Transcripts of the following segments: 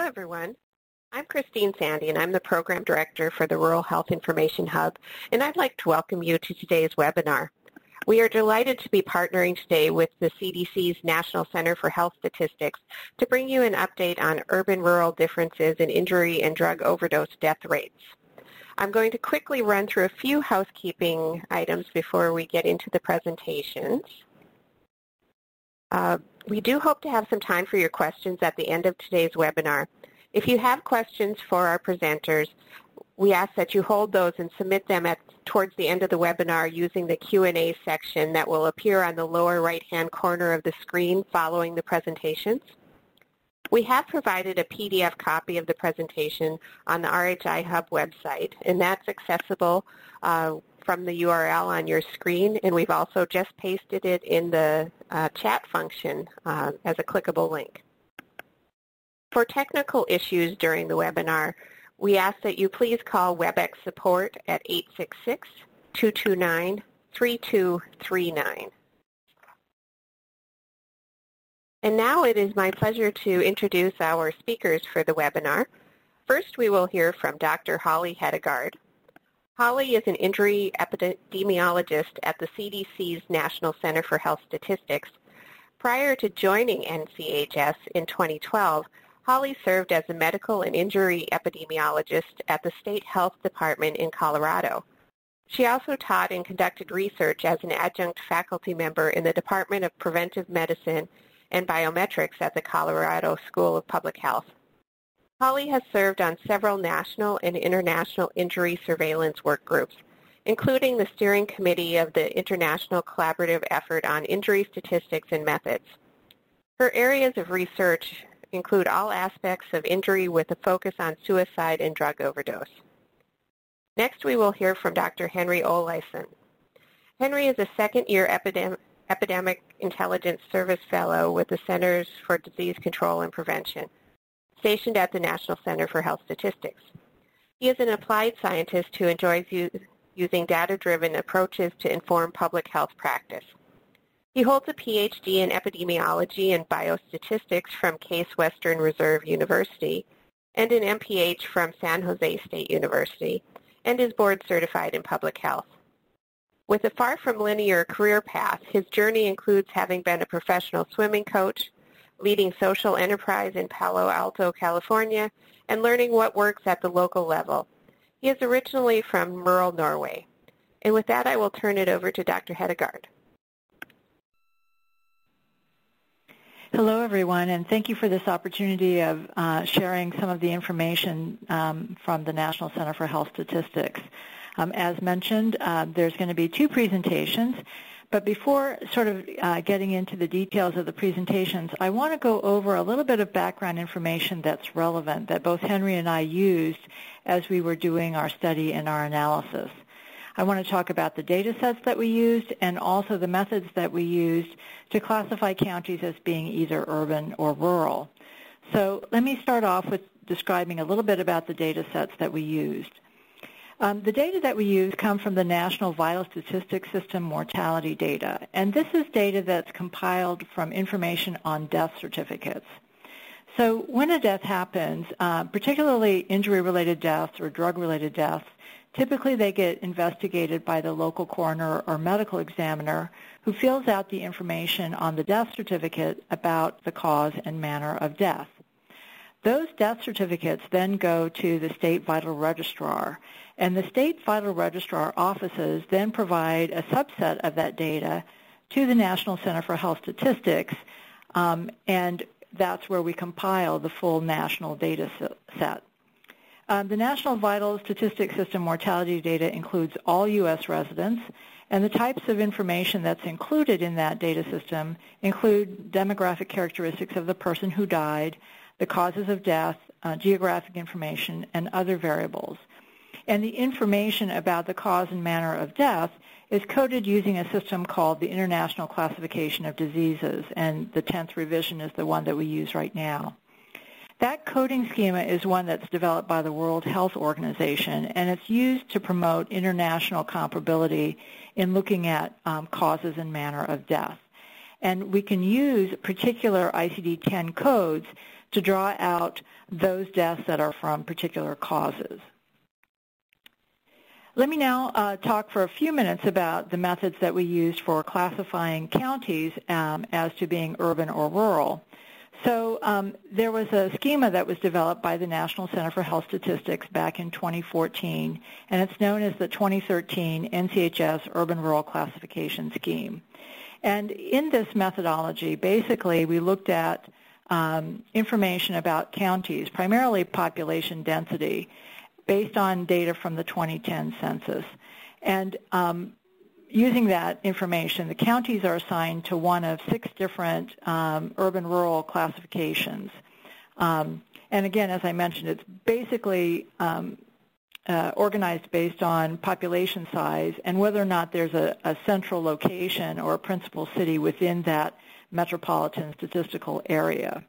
Hello, everyone. I'm Christine Sandy, and I'm the Program Director for the Rural Health Information Hub, and I'd like to welcome you to today's webinar. We are delighted to be partnering today with the CDC's National Center for Health Statistics to bring you an update on urban-rural differences in injury and drug overdose death rates. I'm going to quickly run through a few housekeeping items before we get into the presentations. We do hope to have some time for your questions at the end of today's webinar. If you have questions for our presenters, we ask that you hold those and submit them towards the end of the webinar using the Q&A section that will appear on the lower right-hand corner of the screen following the presentations. We have provided a PDF copy of the presentation on the RHI Hub website, and that's accessible from the URL on your screen, and we've also just pasted it in the chat function as a clickable link. For technical issues during the webinar, we ask that you please call WebEx support at 866-229-3239. And now it is my pleasure to introduce our speakers for the webinar. First, we will hear from Dr. Holly Hedegaard. Holly is an injury epidemiologist at the CDC's National Center for Health Statistics. Prior to joining NCHS in 2012, Holly served as a medical and injury epidemiologist at the State Health Department in Colorado. She also taught and conducted research as an adjunct faculty member in the Department of Preventive Medicine and Biometrics at the Colorado School of Public Health. Holly has served on several national and international injury surveillance work groups, including the steering committee of the International Collaborative Effort on Injury Statistics and Methods. Her areas of research include all aspects of injury with a focus on suicide and drug overdose. Next, we will hear from Dr. Henry Olaison. Henry is a second-year Epidemic Intelligence Service Fellow with the Centers for Disease Control and Prevention, stationed at the National Center for Health Statistics. He is an applied scientist who enjoys using data-driven approaches to inform public health practice. He holds a PhD in epidemiology and biostatistics from Case Western Reserve University and an MPH from San Jose State University, and is board certified in public health. With a far from linear career path, his journey includes having been a professional swimming coach, leading social enterprise in Palo Alto, California, and learning what works at the local level. He is originally from rural Norway. And with that, I will turn it over to Dr. Hedegaard. Hello, everyone, and thank you for this opportunity of sharing some of the information from the National Center for Health Statistics. As mentioned, there's going to be two presentations, but before sort of getting into the details of the presentations, I want to go over a little bit of background information that's relevant that both Henry and I used as we were doing our study and our analysis. I want to talk about the data sets that we used and also the methods that we used to classify counties as being either urban or rural. So let me start off with describing a little bit about the data sets that we used. The data that we use come from the National Vital Statistics System mortality data, and this is data that's compiled from information on death certificates. So when a death happens, particularly injury-related deaths or drug-related deaths, typically they get investigated by the local coroner or medical examiner who fills out the information on the death certificate about the cause and manner of death. Those death certificates then go to the state vital registrar, and the state vital registrar offices then provide a subset of that data to the National Center for Health Statistics, and that's where we compile the full national data set. The National Vital Statistics System mortality data includes all U.S. residents, and the types of information that's included in that data system include demographic characteristics of the person who died, the causes of death, geographic information, and other variables. And the information about the cause and manner of death is coded using a system called the International Classification of Diseases, and the 10th revision is the one that we use right now. That coding schema is one that's developed by the World Health Organization, and it's used to promote international comparability in looking at causes and manner of death. And we can use particular ICD-10 codes to draw out those deaths that are from particular causes. Let me now talk for a few minutes about the methods that we used for classifying counties as to being urban or rural. So there was a schema that was developed by the National Center for Health Statistics back in 2014, and it's known as the 2013 NCHS Urban-Rural Classification Scheme. And in this methodology, basically, we looked at information about counties, primarily population density, based on data from the 2010 census. And using that information, the counties are assigned to one of 6 different urban-rural classifications. And again, as I mentioned, it's basically organized based on population size and whether or not there's a central location or a principal city within that metropolitan statistical area.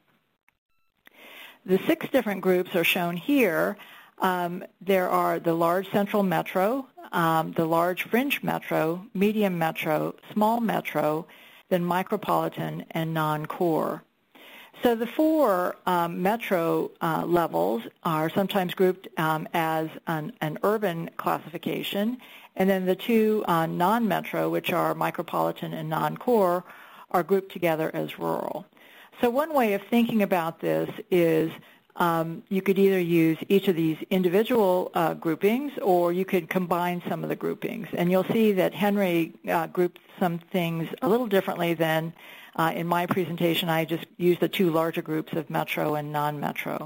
The 6 different groups are shown here. There are the large central metro, the large fringe metro, medium metro, small metro, then micropolitan, and non-core. So the 4 metro levels are sometimes grouped as an urban classification, and then the 2 non-metro, which are micropolitan and non-core, are grouped together as rural. So one way of thinking about this is you could either use each of these individual groupings, or you could combine some of the groupings. And you'll see that Henry grouped some things a little differently than in my presentation. I just used the 2 larger groups of metro and non-metro.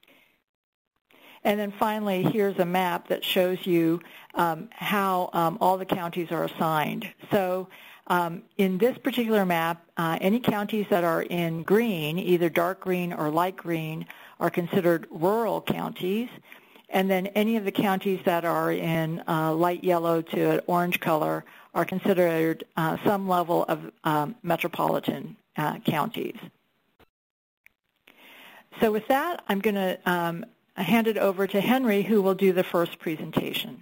And then finally, here's a map that shows you how all the counties are assigned. So in this particular map, any counties that are in green, either dark green or light green, are considered rural counties, and then any of the counties that are in light yellow to an orange color are considered some level of metropolitan counties. So with that, I'm going to hand it over to Henry, who will do the first presentation.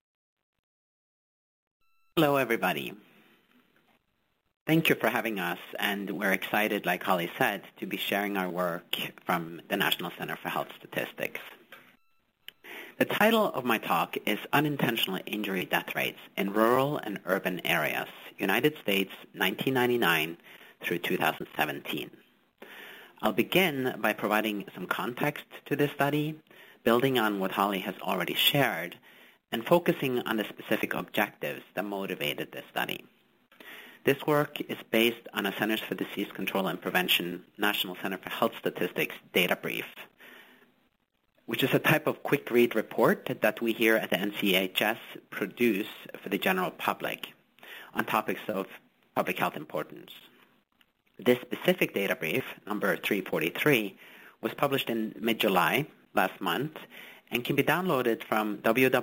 Hello, everybody. Thank you for having us, and we're excited, like Holly said, to be sharing our work from the National Center for Health Statistics. The title of my talk is Unintentional Injury Death Rates in Rural and Urban Areas, United States, 1999 through 2017. I'll begin by providing some context to this study, building on what Holly has already shared, and focusing on the specific objectives that motivated this study. This work is based on a Centers for Disease Control and Prevention National Center for Health Statistics data brief, which is a type of quick read report that we here at the NCHS produce for the general public on topics of public health importance. This specific data brief, number 343, was published in mid-July last month and can be downloaded from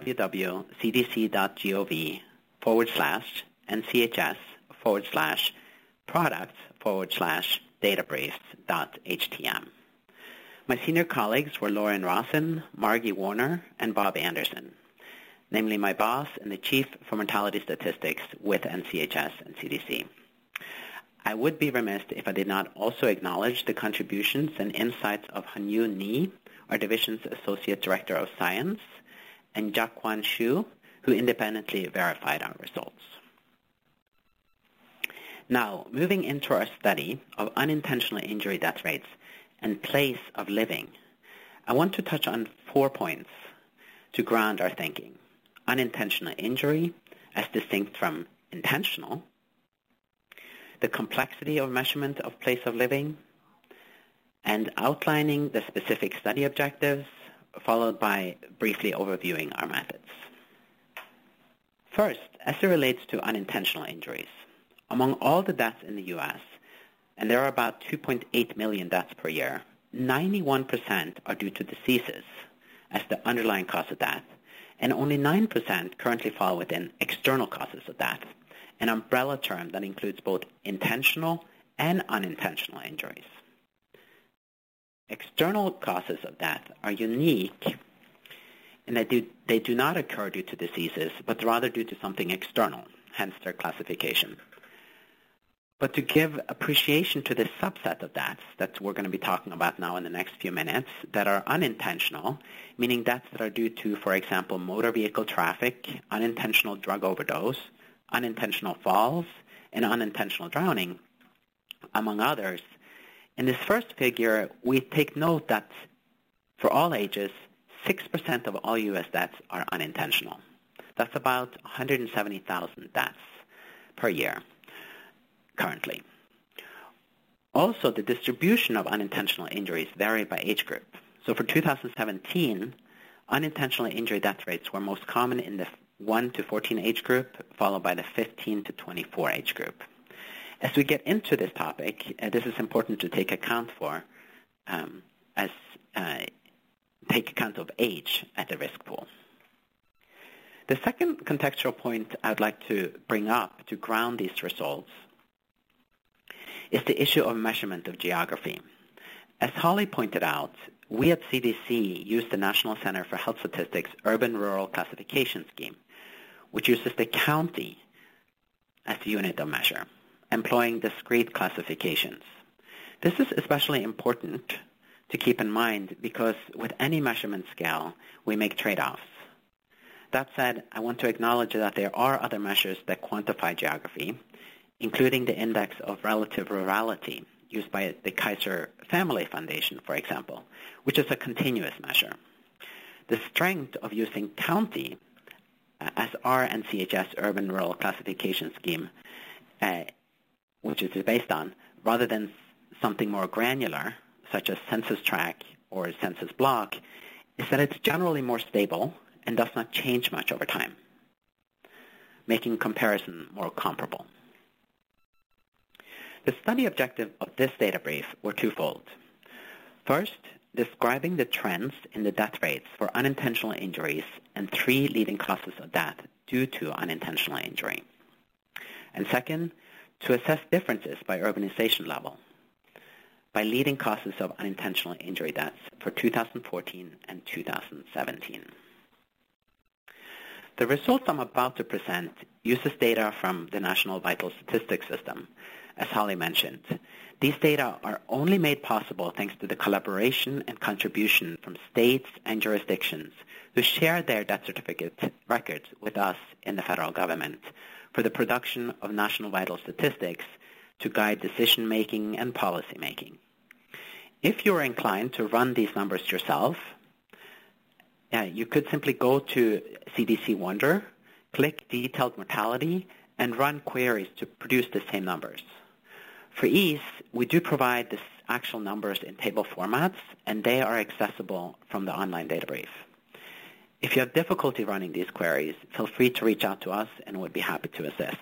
www.cdc.gov/products/databriefs.htm. My senior colleagues were Lauren Rawson, Margie Warner, and Bob Anderson, namely my boss and the chief for mortality statistics with NCHS and CDC. I would be remiss if I did not also acknowledge the contributions and insights of Hanyu Ni, our division's Associate Director of Science, and Jiaquan Xu, who independently verified our results. Now, moving into our study of unintentional injury death rates and place of living, I want to touch on 4 points to ground our thinking. Unintentional injury as distinct from intentional, the complexity of measurement of place of living, and outlining the specific study objectives, followed by briefly overviewing our methods. First, as it relates to unintentional injuries, among all the deaths in the U.S., and there are about 2.8 million deaths per year, 91% are due to diseases as the underlying cause of death, and only 9% currently fall within external causes of death, an umbrella term that includes both intentional and unintentional injuries. External causes of death are unique in that they do not occur due to diseases, but rather due to something external, hence their classification. But to give appreciation to this subset of deaths that we're going to be talking about now in the next few minutes that are unintentional, meaning deaths that are due to, for example, motor vehicle traffic, unintentional drug overdose, unintentional falls, and unintentional drowning, among others, in this first figure, we take note that for all ages, 6% of all U.S. deaths are unintentional. That's about 170,000 deaths per year currently. Also, the distribution of unintentional injuries vary by age group. So for 2017, unintentional injury death rates were most common in the 1 to 14 age group, followed by the 15 to 24 age group. As we get into this topic, this is important to take account for take account of age at the risk pool. The second contextual point I'd like to bring up to ground these results is the issue of measurement of geography. As Holly pointed out, we at CDC use the National Center for Health Statistics Urban-Rural Classification Scheme, which uses the county as the unit of measure, employing discrete classifications. This is especially important to keep in mind because with any measurement scale, we make trade-offs. That said, I want to acknowledge that there are other measures that quantify geography, including the Index of Relative Rurality used by the Kaiser Family Foundation, for example, which is a continuous measure. The strength of using county as our NCHS Urban-Rural Classification Scheme, which it is based on, rather than something more granular, such as census tract or census block, is that it's generally more stable and does not change much over time, making comparison more comparable. The study objective of this data brief were twofold. First, describing the trends in the death rates for unintentional injuries and 3 leading causes of death due to unintentional injury. And second, to assess differences by urbanization level by leading causes of unintentional injury deaths for 2014 and 2017. The results I'm about to present uses data from the National Vital Statistics System, as Holly mentioned. These data are only made possible thanks to the collaboration and contribution from states and jurisdictions who share their death certificate records with us in the federal government for the production of national vital statistics to guide decision-making and policy-making. If you're inclined to run these numbers yourself, you could simply go to CDC Wonder, click Detailed Mortality, and run queries to produce the same numbers. For ease, we do provide the actual numbers in table formats, and they are accessible from the online data brief. If you have difficulty running these queries, feel free to reach out to us, and we'd be happy to assist.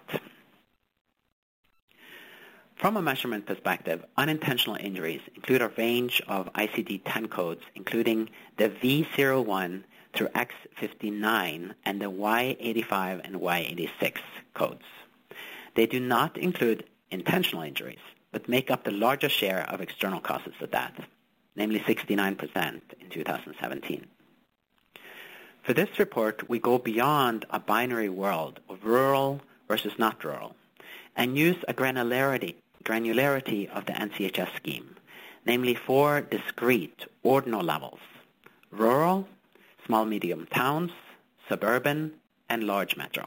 From a measurement perspective, unintentional injuries include a range of ICD-10 codes, including the V01 through X59 and the Y85 and Y86 codes. They do not include intentional injuries, but make up the largest share of external causes of death, namely 69% in 2017. For this report, we go beyond a binary world of rural versus not rural and use a granularity of the NCHS scheme, namely 4 discrete ordinal levels: rural, small medium towns, suburban, and large metro.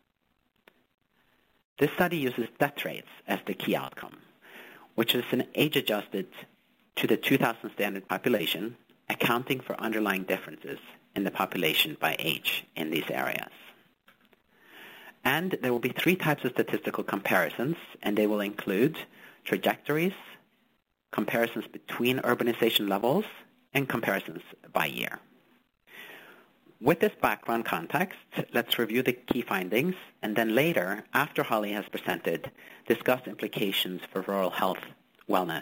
This study uses death rates as the key outcome, which is an age-adjusted to the 2000 standard population, accounting for underlying differences in the population by age in these areas. And there will be 3 types of statistical comparisons, and they will include trajectories, comparisons between urbanization levels, and comparisons by year. With this background context, let's review the key findings, and then later, after Holly has presented, discuss implications for rural health wellness.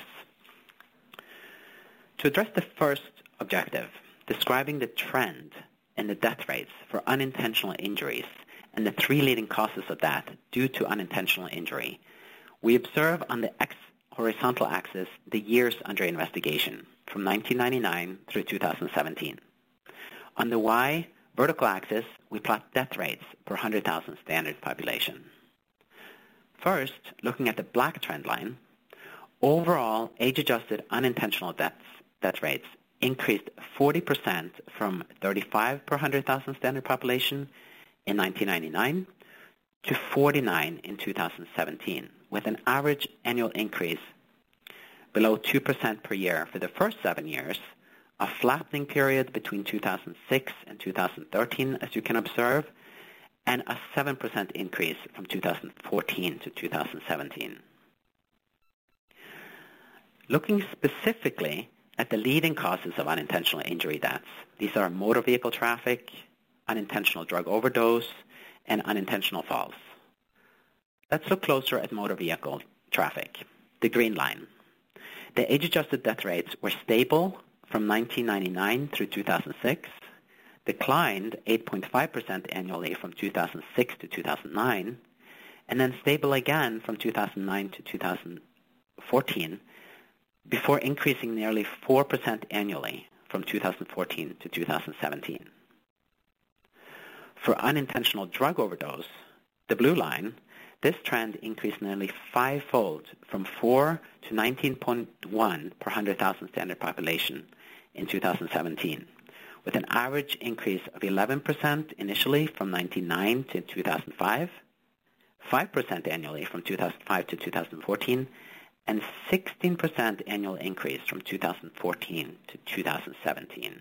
To address the first objective, describing the trend in the death rates for unintentional injuries and the 3 leading causes of death due to unintentional injury, we observe on the X horizontal axis the years under investigation from 1999 through 2017. On the Y vertical axis, we plot death rates per 100,000 standard population. First, looking at the black trend line, overall age-adjusted unintentional death rates increased 40% from 35 per 100,000 standard population in 1999 to 49 in 2017, with an average annual increase below 2% per year for the first 7 years, a flattening period between 2006 and 2013, as you can observe, and a 7% increase from 2014 to 2017. Looking specifically at the leading causes of unintentional injury deaths, these are motor vehicle traffic, unintentional drug overdose, and unintentional falls. Let's look closer at motor vehicle traffic, the green line. The age-adjusted death rates were stable from 1999 through 2006, declined 8.5% annually from 2006 to 2009, and then stable again from 2009 to 2014, before increasing nearly 4% annually from 2014 to 2017. For unintentional drug overdose, the blue line, this trend increased nearly fivefold from 4 to 19.1 per 100,000 standard population in 2017, with an average increase of 11% initially from 1999 to 2005, 5% annually from 2005 to 2014, and 16% annual increase from 2014 to 2017.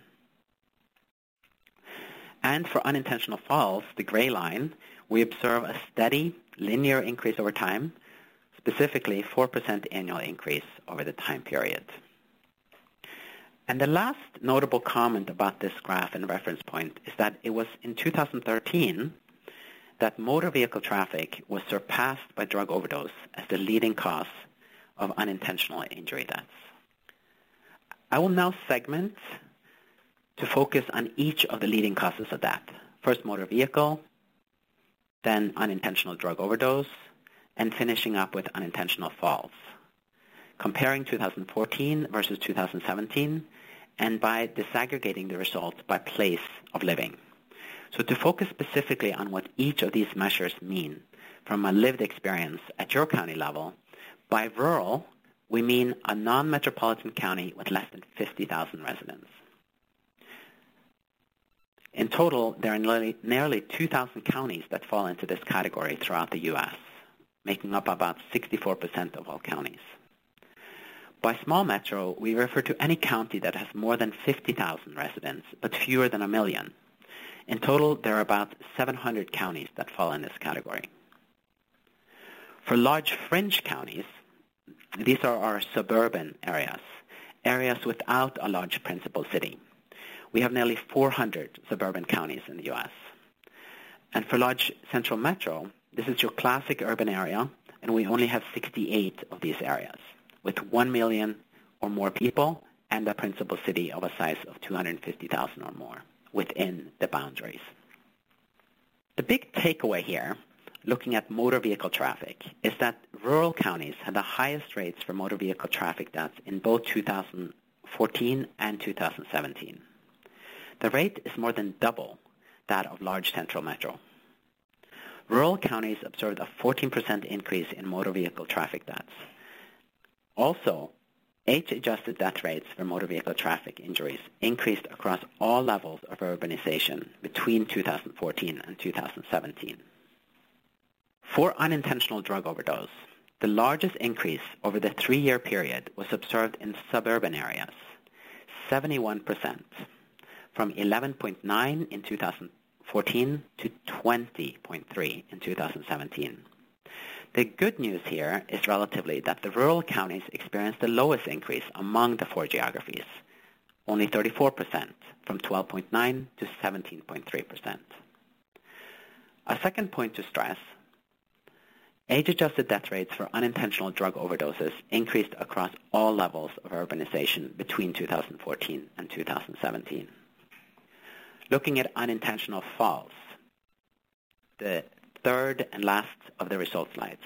And for unintentional falls, the gray line, we observe a steady linear increase over time, specifically 4% annual increase over the time period. And the last notable comment about this graph and reference point is that it was in 2013 that motor vehicle traffic was surpassed by drug overdose as the leading cause of unintentional injury deaths. I will now segment to focus on each of the leading causes of death. First, motor vehicle, then unintentional drug overdose, and finishing up with unintentional falls, comparing 2014 versus 2017, and by disaggregating the results by place of living. So to focus specifically on what each of these measures mean from a lived experience at your county level, by rural, we mean a non-metropolitan county with less than 50,000 residents. In total, there are nearly 2,000 counties that fall into this category throughout the U.S., making up about 64% of all counties. By small metro, we refer to any county that has more than 50,000 residents, but fewer than 1 million. In total, there are about 700 counties that fall in this category. For large fringe counties, these are our suburban areas, areas without a large principal city. We have nearly 400 suburban counties in the U.S. And for large central metro, this is your classic urban area, and we only have 68 of these areas, with 1 million or more people and a principal city of a size of 250,000 or more within the boundaries. The big takeaway here, looking at motor vehicle traffic, is that rural counties had the highest rates for motor vehicle traffic deaths in both 2014 and 2017. The rate is more than double that of large central metro. Rural counties observed a 14% increase in motor vehicle traffic deaths. Also, age-adjusted death rates for motor vehicle traffic injuries increased across all levels of urbanization between 2014 and 2017. For unintentional drug overdose, the largest increase over the 3-year period was observed in suburban areas, 71%, from 11.9 in 2014 to 20.3 in 2017. The good news here is relatively that the rural counties experienced the lowest increase among the 4 geographies, only 34%, from 12.9 to 17.3%. A second point to stress, age-adjusted death rates for unintentional drug overdoses increased across all levels of urbanization between 2014 and 2017. Looking at unintentional falls, the third and last of the result slides.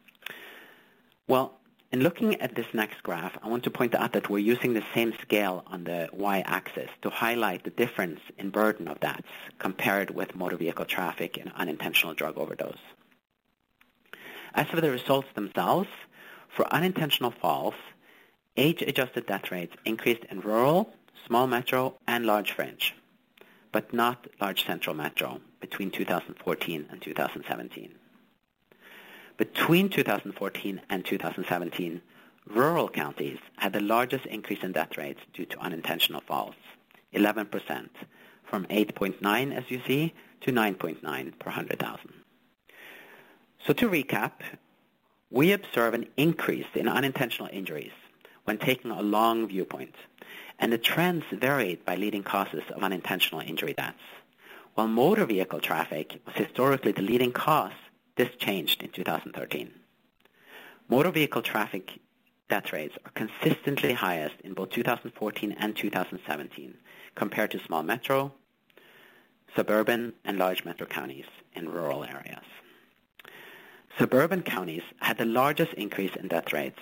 Well, in looking at this next graph, I want to point out that we're using the same scale on the y-axis to highlight the difference in burden of deaths compared with motor vehicle traffic and unintentional drug overdose. As for the results themselves, for unintentional falls, age-adjusted death rates increased in rural, small metro, and large fringe, but not large central metro between 2014 and 2017. Between 2014 and 2017, rural counties had the largest increase in death rates due to unintentional falls, 11%, from 8.9, as you see, to 9.9 per 100,000. So to recap, we observe an increase in unintentional injuries when taking a long viewpoint, and the trends varied by leading causes of unintentional injury deaths. While motor vehicle traffic was historically the leading cause, this changed in 2013. Motor vehicle traffic death rates are consistently highest in both 2014 and 2017 compared to small metro, suburban, and large metro counties in rural areas. Suburban counties had the largest increase in death rates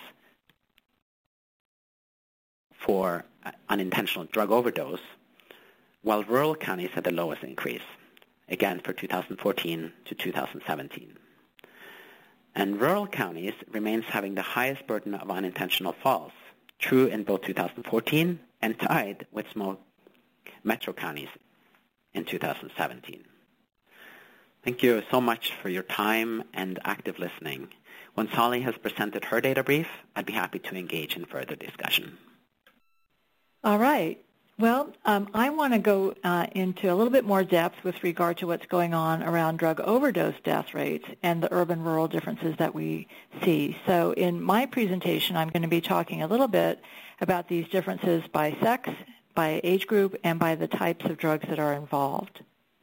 for unintentional drug overdose, while rural counties had the lowest increase, again for 2014 to 2017. And rural counties remains having the highest burden of unintentional falls, true in both 2014 and tied with small metro counties in 2017. Thank you so much for your time and active listening. When Sally has presented her data brief, I'd be happy to engage in further discussion. All right. Well, I want to go into a little bit more depth with regard to what's going on around drug overdose death rates and the urban-rural differences that we see. So in my presentation, I'm going to be talking a little bit about these differences by sex, by age group, and by the types of drugs that are involved.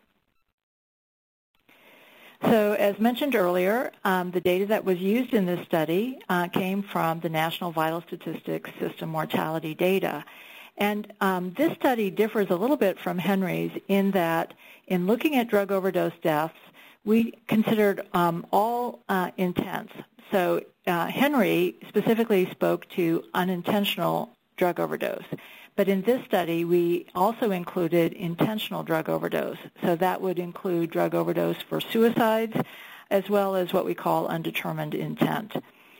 So as mentioned earlier, the data that was used in this study came from the National Vital Statistics System mortality data. And this study differs a little bit from Henry's in that in looking at drug overdose deaths, we considered all intents. So Henry specifically spoke to unintentional drug overdose. But in this study, we also included intentional drug overdose. So that would include drug overdose for suicides as well as what we call undetermined intent.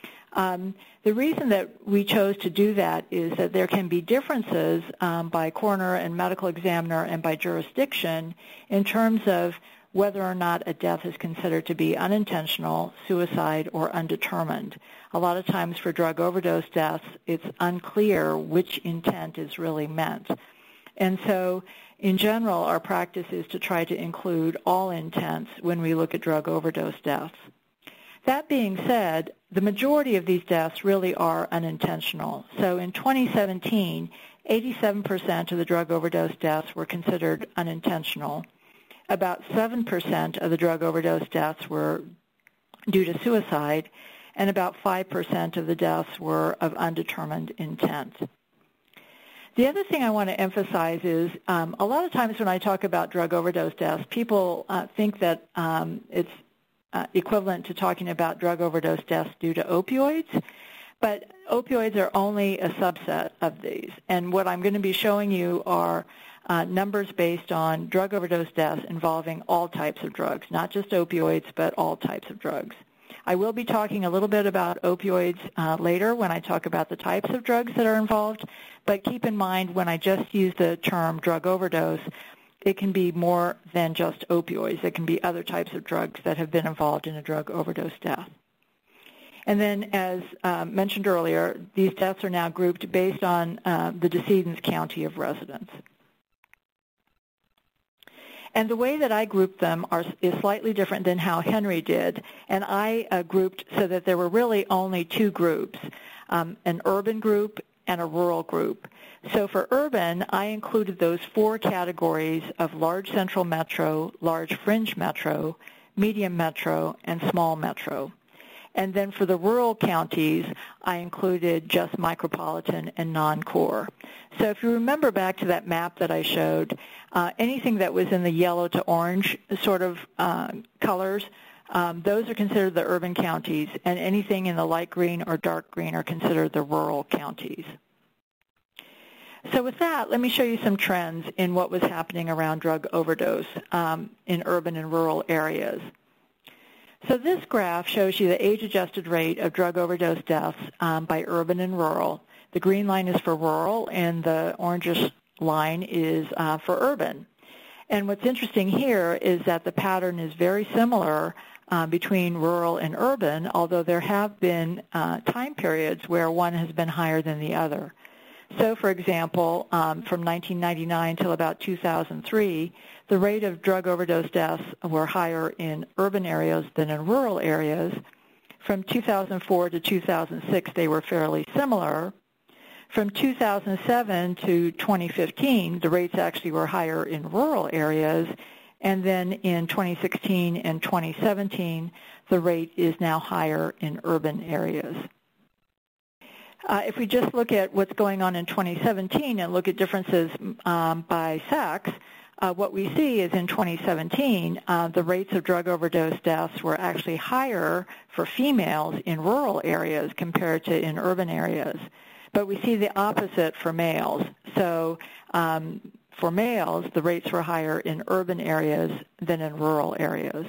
The reason that we chose to do that is that there can be differences by coroner and medical examiner and by jurisdiction in terms of whether or not a death is considered to be unintentional, suicide, or undetermined. A lot of times for drug overdose deaths, it's unclear which intent is really meant. And so, in general, our practice is to try to include all intents when we look at drug overdose deaths. That being said, the majority of these deaths really are unintentional. So in 2017, 87% of the drug overdose deaths were considered unintentional. About 7% of the drug overdose deaths were due to suicide, and about 5% of the deaths were of undetermined intent. The other thing I want to emphasize is a lot of times when I talk about drug overdose deaths, people think that it's equivalent to talking about drug overdose deaths due to opioids, but opioids are only a subset of these. And what I'm going to be showing you are numbers based on drug overdose deaths involving all types of drugs, not just opioids, but all types of drugs. I will be talking a little bit about opioids later when I talk about the types of drugs that are involved, but keep in mind when I just use the term drug overdose, it can be more than just opioids. It can be other types of drugs that have been involved in a drug overdose death. And then, as mentioned earlier, these deaths are now grouped based on the decedent's county of residence. And the way that I grouped them is slightly different than how Henry did. And I grouped so that there were really only two groups, an urban group and a rural group. So for urban, I included those four categories of large central metro, large fringe metro, medium metro, and small metro. And then for the rural counties, I included just micropolitan and non-core. So if you remember back to that map that I showed, anything that was in the yellow to orange sort of colors, those are considered the urban counties, and anything in the light green or dark green are considered the rural counties. So with that, let me show you some trends in what was happening around drug overdose in urban and rural areas. So this graph shows you the age-adjusted rate of drug overdose deaths by urban and rural. The green line is for rural, and the orangish line is for urban. And what's interesting here is that the pattern is very similar between rural and urban, although there have been time periods where one has been higher than the other. So, for example, from 1999 till about 2003, the rate of drug overdose deaths were higher in urban areas than in rural areas. From 2004 to 2006, they were fairly similar. From 2007 to 2015, the rates actually were higher in rural areas. And then in 2016 and 2017, the rate is now higher in urban areas. If we just look at what's going on in 2017 and look at differences by sex, what we see is in 2017, the rates of drug overdose deaths were actually higher for females in rural areas compared to in urban areas. But we see the opposite for males. So for males, the rates were higher in urban areas than in rural areas.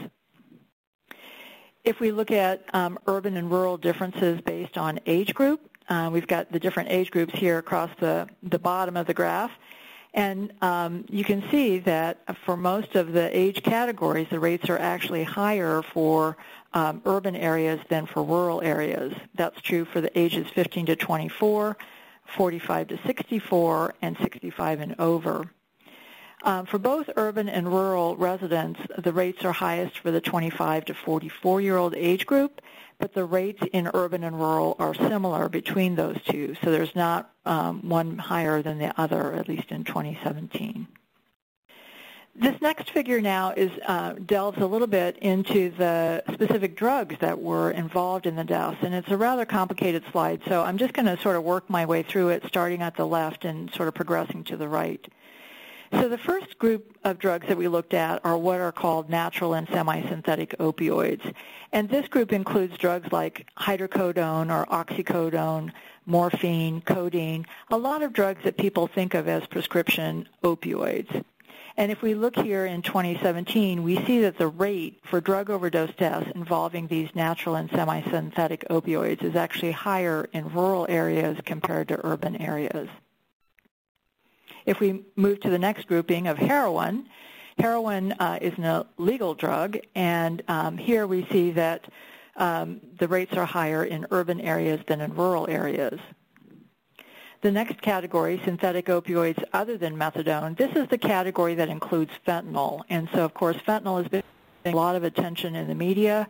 If we look at urban and rural differences based on age group, we've got the different age groups here across the bottom of the graph. And you can see that for most of the age categories, the rates are actually higher for urban areas than for rural areas. That's true for the ages 15 to 24, 45 to 64, and 65 and over. For both urban and rural residents, the rates are highest for the 25 to 44-year-old age group, but the rates in urban and rural are similar between those two, so there's not one higher than the other, at least in 2017. This next figure now delves a little bit into the specific drugs that were involved in the deaths, and it's a rather complicated slide, so I'm just going to sort of work my way through it, starting at the left and sort of progressing to the right. So the first group of drugs that we looked at are what are called natural and semi-synthetic opioids. And this group includes drugs like hydrocodone or oxycodone, morphine, codeine, a lot of drugs that people think of as prescription opioids. And if we look here in 2017, we see that the rate for drug overdose deaths involving these natural and semi-synthetic opioids is actually higher in rural areas compared to urban areas. If we move to the next grouping of heroin, heroin is an illegal drug, and here we see that the rates are higher in urban areas than in rural areas. The next category, synthetic opioids other than methadone, this is the category that includes fentanyl. And so, of course, fentanyl has been getting a lot of attention in the media.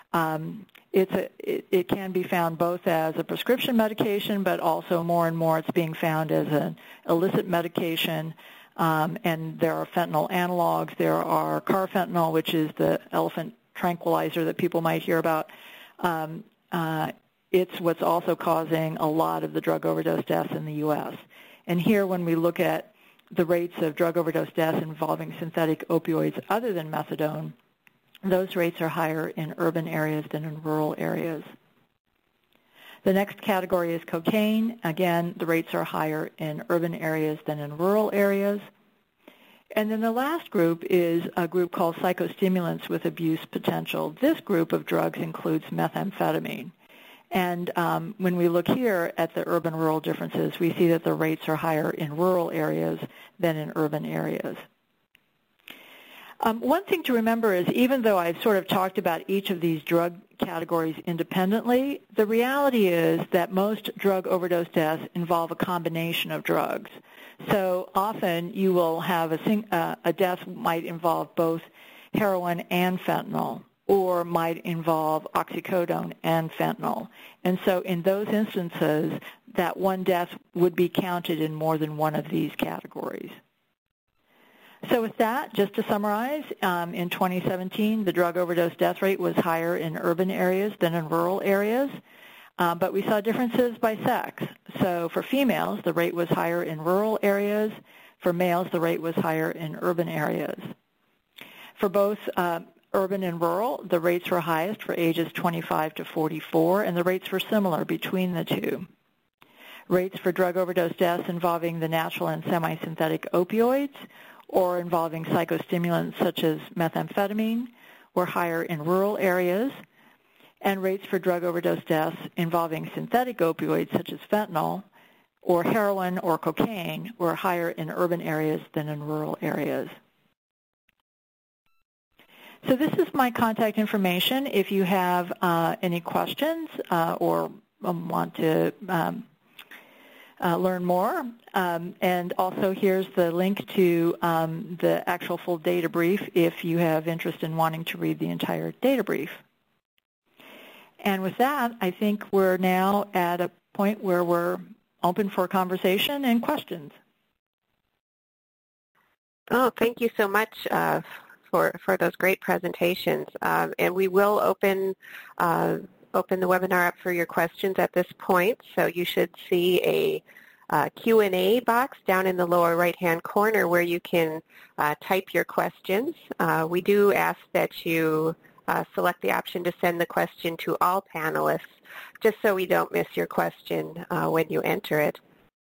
It can be found both as a prescription medication, but also more and more it's being found as an illicit medication. And there are fentanyl analogs. There are carfentanil, which is the elephant tranquilizer that people might hear about. It's what's also causing a lot of the drug overdose deaths in the U.S. And here, when we look at the rates of drug overdose deaths involving synthetic opioids other than methadone, those rates are higher in urban areas than in rural areas. The next category is cocaine. Again, the rates are higher in urban areas than in rural areas. And then the last group is a group called psychostimulants with abuse potential. This group of drugs includes methamphetamine. And when we look here at the urban-rural differences, we see that the rates are higher in rural areas than in urban areas. One thing to remember is even though I've sort of talked about each of these drug categories independently, the reality is that most drug overdose deaths involve a combination of drugs. So often you will have a death might involve both heroin and fentanyl, or might involve oxycodone and fentanyl. And so in those instances, that one death would be counted in more than one of these categories. So with that, just to summarize, in 2017, the drug overdose death rate was higher in urban areas than in rural areas, but we saw differences by sex. So for females, the rate was higher in rural areas. For males, the rate was higher in urban areas. For both urban and rural, the rates were highest for ages 25 to 44, and the rates were similar between the two. Rates for drug overdose deaths involving the natural and semi-synthetic opioids or involving psychostimulants such as methamphetamine were higher in rural areas, and rates for drug overdose deaths involving synthetic opioids such as fentanyl or heroin or cocaine were higher in urban areas than in rural areas. So this is my contact information. If you have any questions or want to learn more, and also here's the link to the actual full data brief if you have interest in wanting to read the entire data brief. And with that, I think we're now at a point where we're open for conversation and questions. Oh, thank you so much for those great presentations. And we will open the webinar up for your questions at this point. So you should see a Q&A box down in the lower right-hand corner where you can type your questions. We do ask that you select the option to send the question to all panelists, just so we don't miss your question when you enter it.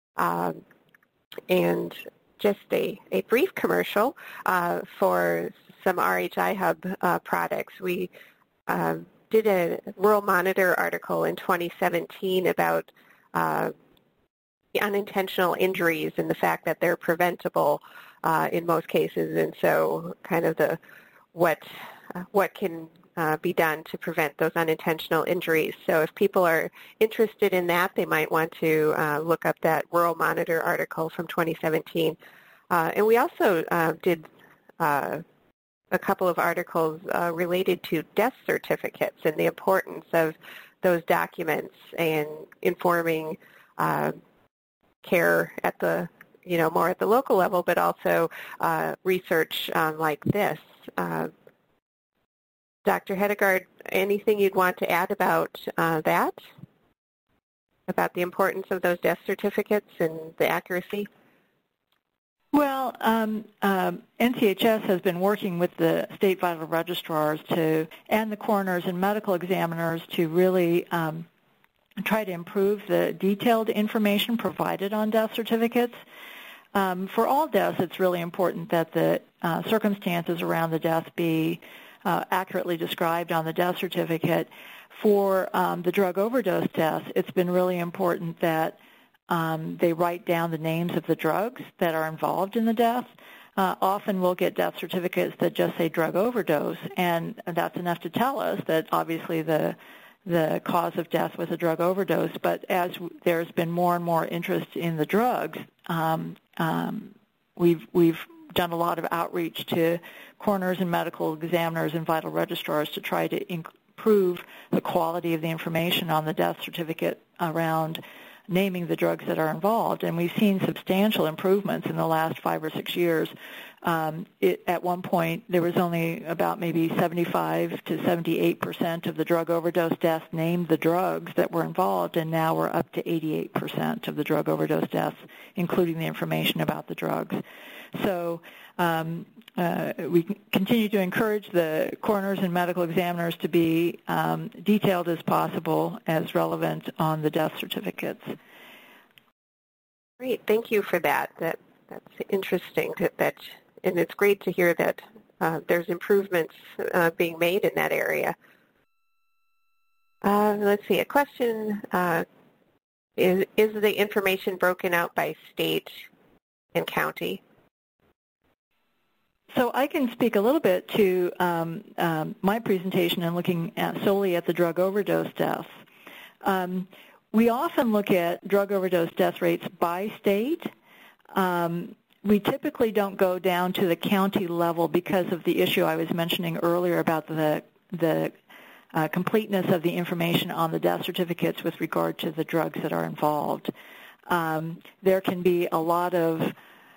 And just a brief commercial for some RHI Hub products. We did a Rural Monitor article in 2017 about unintentional injuries and the fact that they're preventable in most cases, and so kind of the what can be done to prevent those unintentional injuries. So if people are interested in that, they might want to look up that Rural Monitor article from 2017. And we also did a couple of articles related to death certificates and the importance of those documents and informing care at the, more at the local level, but also research like this. Dr. Hedegaard, anything you'd want to add about that? About the importance of those death certificates and the accuracy? Well, NCHS has been working with the state vital registrars and the coroners and medical examiners to really try to improve the detailed information provided on death certificates. For all deaths, it's really important that the circumstances around the death be accurately described on the death certificate. For the drug overdose deaths, it's been really important that they write down the names of the drugs that are involved in the death. Often we'll get death certificates that just say drug overdose, and that's enough to tell us that obviously the cause of death was a drug overdose. But as there's been more and more interest in the drugs, we've done a lot of outreach to coroners and medical examiners and vital registrars to try to improve the quality of the information on the death certificate around naming the drugs that are involved. And we've seen substantial improvements in the last 5 or 6 years. At one point, there was only about maybe 75 to 78% of the drug overdose deaths named the drugs that were involved, and now we're up to 88% of the drug overdose deaths, including the information about the drugs. So we continue to encourage the coroners and medical examiners to be detailed as possible, as relevant on the death certificates. Great, thank you for that. That's interesting. And it's great to hear that there's improvements being made in that area. Let's see, a question, is the information broken out by state and county? So I can speak a little bit to my presentation and looking solely at the drug overdose deaths. We often look at drug overdose death rates by state. We typically don't go down to the county level because of the issue I was mentioning earlier about the completeness of the information on the death certificates with regard to the drugs that are involved. There can be a lot of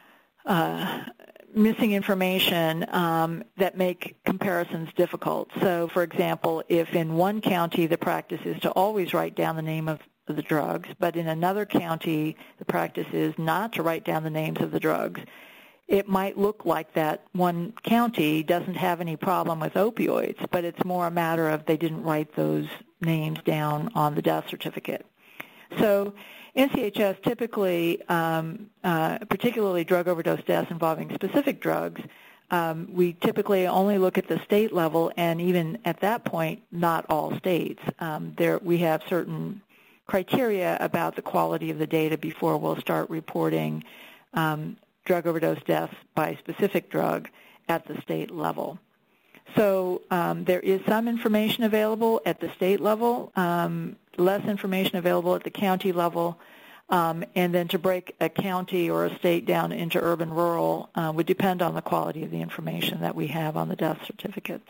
missing information that make comparisons difficult. So, for example, if in one county the practice is to always write down the name of the drugs, but in another county the practice is not to write down the names of the drugs, it might look like that one county doesn't have any problem with opioids, but it's more a matter of they didn't write those names down on the death certificate. So NCHS typically, particularly drug overdose deaths involving specific drugs, we typically only look at the state level, and even at that point, not all states. We have certain criteria about the quality of the data before we'll start reporting drug overdose deaths by specific drug at the state level. So there is some information available at the state level, less information available at the county level, and then to break a county or a state down into urban-rural would depend on the quality of the information that we have on the death certificates.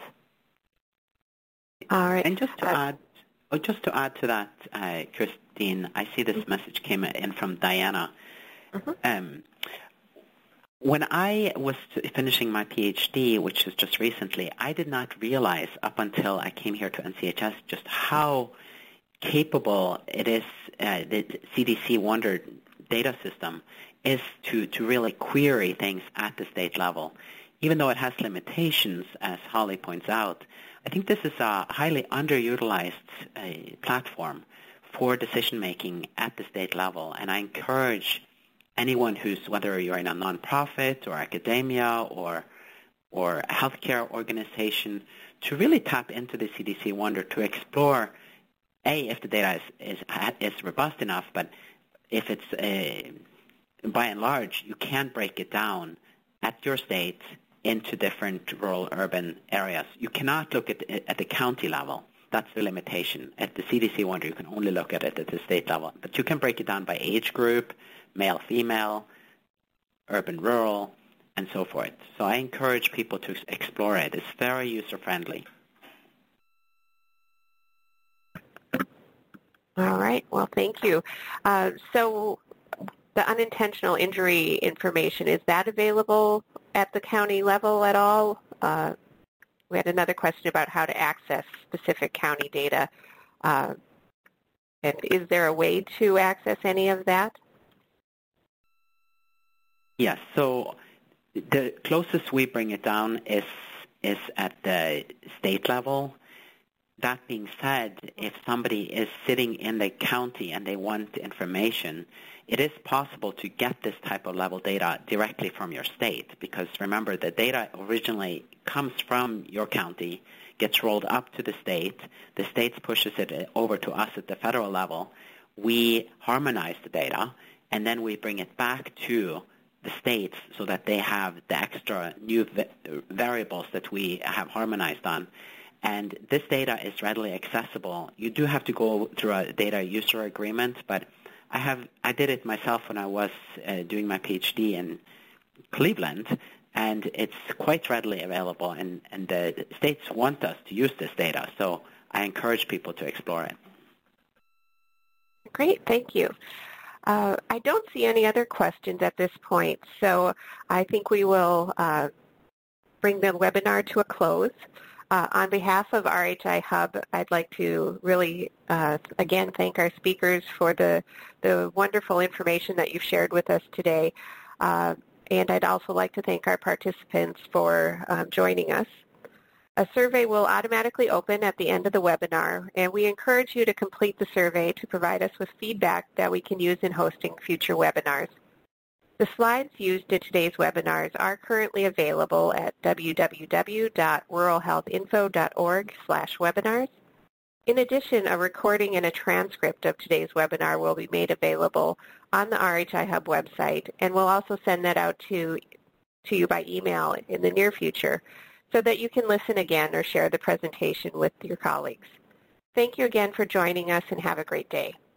All right. And just to add to that, Christine, I see this message came in from Diana. Mm-hmm. When I was finishing my PhD, which was just recently, I did not realize up until I came here to NCHS just how capable it is, the CDC Wonder data system is to really query things at the state level. Even though it has limitations, as Holly points out, I think this is a highly underutilized platform for decision-making at the state level, and I encourage anyone whether you're in a nonprofit or academia or a healthcare organization, to really tap into the CDC Wonder to explore, if the data is robust enough, but if it's, by and large, you can break it down at your state into different rural urban areas. You cannot look at it at the county level. That's the limitation. At the CDC Wonder, you can only look at it at the state level. But you can break it down by age group, male, female, urban, rural, and so forth. So I encourage people to explore it. It's very user-friendly. All right. Well, thank you. So the unintentional injury information, is that available at the county level at all? We had another question about how to access specific county data. And is there a way to access any of that? Yes. So the closest we bring it down is at the state level. That being said, if somebody is sitting in the county and they want information, it is possible to get this type of level data directly from your state, because remember, the data originally comes from your county, gets rolled up to the state pushes it over to us at the federal level, we harmonize the data, and then we bring it back to the states so that they have the extra new variables that we have harmonized on. And this data is readily accessible. You do have to go through a data user agreement, but I did it myself when I was doing my PhD in Cleveland, and it's quite readily available, and the states want us to use this data, so I encourage people to explore it. Great, thank you. I don't see any other questions at this point, so I think we will bring the webinar to a close. On behalf of RHI Hub, I'd like to really, again, thank our speakers for the wonderful information that you've shared with us today. And I'd also like to thank our participants for joining us. A survey will automatically open at the end of the webinar, and we encourage you to complete the survey to provide us with feedback that we can use in hosting future webinars. The slides used in today's webinars are currently available at www.ruralhealthinfo.org/webinars. In addition, a recording and a transcript of today's webinar will be made available on the RHI Hub website, and we'll also send that out to you by email in the near future so that you can listen again or share the presentation with your colleagues. Thank you again for joining us, and have a great day.